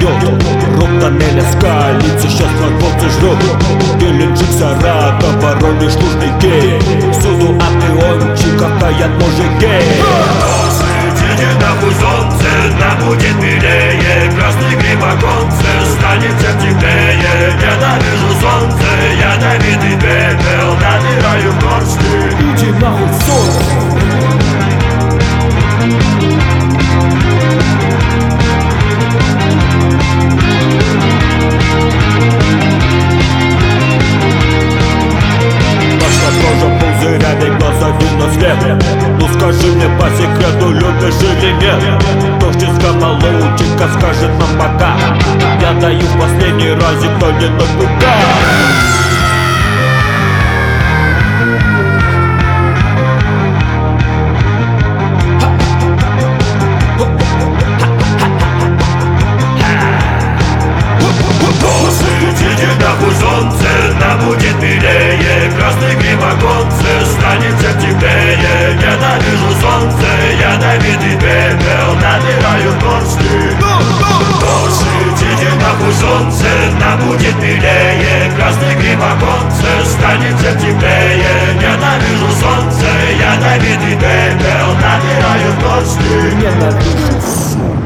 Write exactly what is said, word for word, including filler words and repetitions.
идет. Рот тоннеля скалится, сейчас наркотцы жрет. Геленджик, Саратов, Воронеж, Лужники. Всюду атеончиков таят мужики. Светите нахуй солнце, нам будет милее. Красный грибоконце станет всем теплее. Ненавижу солнце, ядовитый пепел, надираю в горсти. Иди нахуй солнце. Пузырями глаза видно свет. Ну скажи мне по секрету, любишь или нет? Дождь из гамалоутика скажет нам пока. Я даю в последний разик, но не навсегда. Светите нахуй солнце, нам будет милее. Красный грибоконце станет всем теплее. Ненавижу солнце, ядовитый пепел, надираю в горсти. Светите нахуй солнце, нам будет милее. Красный грибоконце станет всем теплее. Ненавижу солнце, ядовитый пепел, надираю в горсти. Ненавижу.